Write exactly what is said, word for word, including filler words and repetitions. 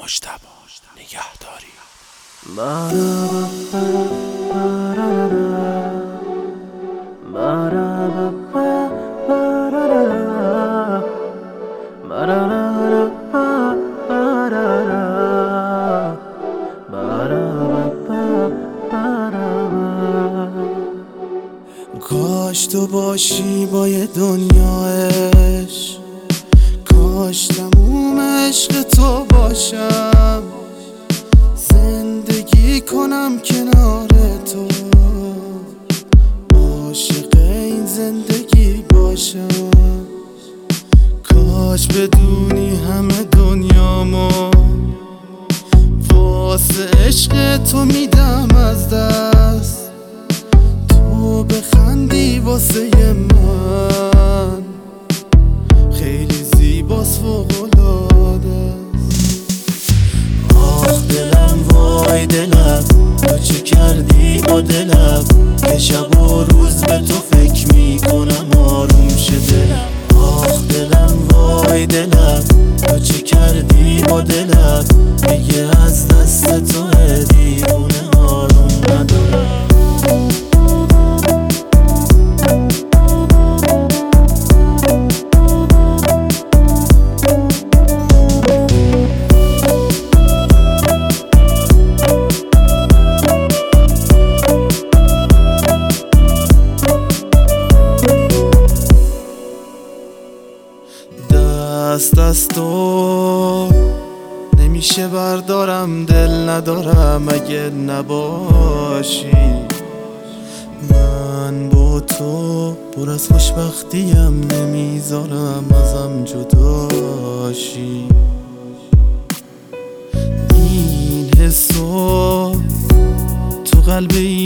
مجتبی نگهداری. کاش تو باشی با یه دنیا عشق، کاش تموم عشق تو باشم، زندگی کنم کنار تو، عاشق این زندگی باشم. کاش بدونی همه دنیامو واسه عشق تو میدم از دست، تو بخندی واسه من خیلی زیباست فوق‌العاده است. آخ دلم وای دلم، تو چه کردی با دلم که شب و روز به تو فکر میکنم آروم شه دلم. آخ دلم وای دلم، تو چه کردی با دلم میگه از دست تو دیوونه آروم ندارم. دست از تو نمیشه بردارم، دل ندارم اگه نباشی. من با تو پر از خوشبختیم، نمیذارم ازم جداشی. این حسو تو قلب